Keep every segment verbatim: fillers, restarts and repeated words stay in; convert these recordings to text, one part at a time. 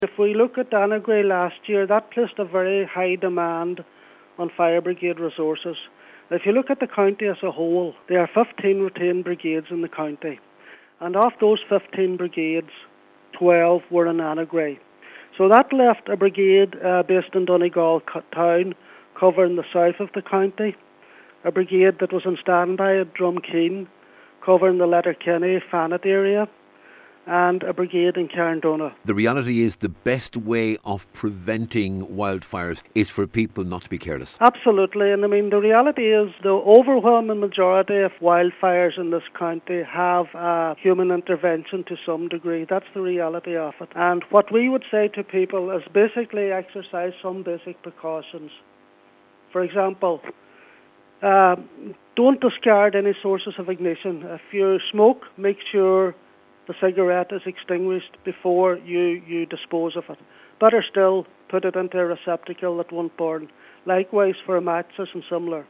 If we look at Annagray last year, that placed a very high demand on fire brigade resources. If you look at the county as a whole, there are fifteen retained brigades in the county. And of those fifteen brigades, twelve were in Annagray. So that left a brigade uh, based in Donegal town covering the south of the county, a brigade that was on standby at Drumkeen covering the Letterkenny, Fanet area, and a brigade in Carndona. The reality is the best way of preventing wildfires is for people not to be careless. Absolutely, and I mean the reality is the overwhelming majority of wildfires in this county have uh, human intervention to some degree. That's the reality of it. And what we would say to people is basically exercise some basic precautions. For example, uh, don't discard any sources of ignition. If you smoke, make sure the cigarette is extinguished before you, you dispose of it. Better still, put it into a receptacle that won't burn. Likewise for matches and similar.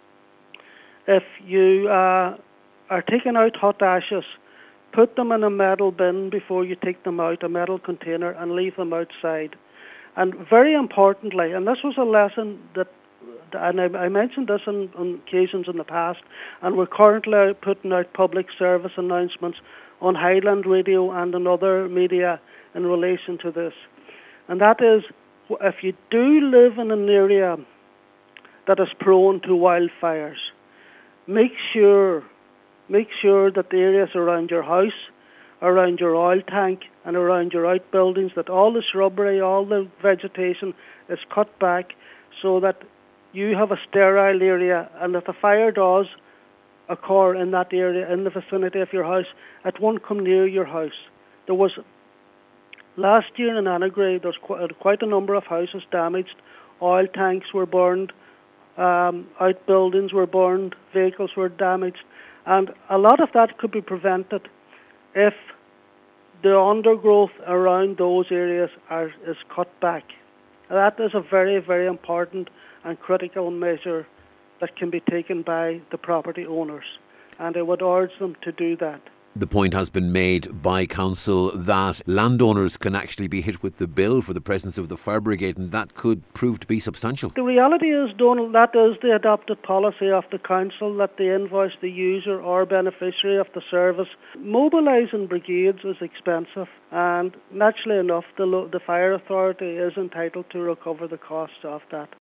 If you uh, are taking out hot ashes, put them in a metal bin before you take them out, a metal container, and leave them outside. And very importantly, and this was a lesson that, and I, I mentioned this on, on occasions in the past, and we're currently putting out public service announcements on Highland Radio and on other media in relation to this. And that is, if you do live in an area that is prone to wildfires, make sure, make sure that the areas around your house, around your oil tank, and around your outbuildings, that all the shrubbery, all the vegetation is cut back so that you have a sterile area, and if a fire does occur in that area, in the vicinity of your house, it won't come near your house. There was, last year in Annagray, there was quite, quite a number of houses damaged, oil tanks were burned, um, outbuildings were burned, vehicles were damaged, and a lot of that could be prevented if the undergrowth around those areas are, is cut back. That is a very, very important and critical measure that can be taken by the property owners, and I would urge them to do that. The point has been made by council that landowners can actually be hit with the bill for the presence of the fire brigade, and that could prove to be substantial. The reality is, Donald, that is the adopted policy of the council, that they invoice the user or beneficiary of the service. Mobilising brigades is expensive, and naturally enough, the, the fire authority is entitled to recover the costs of that.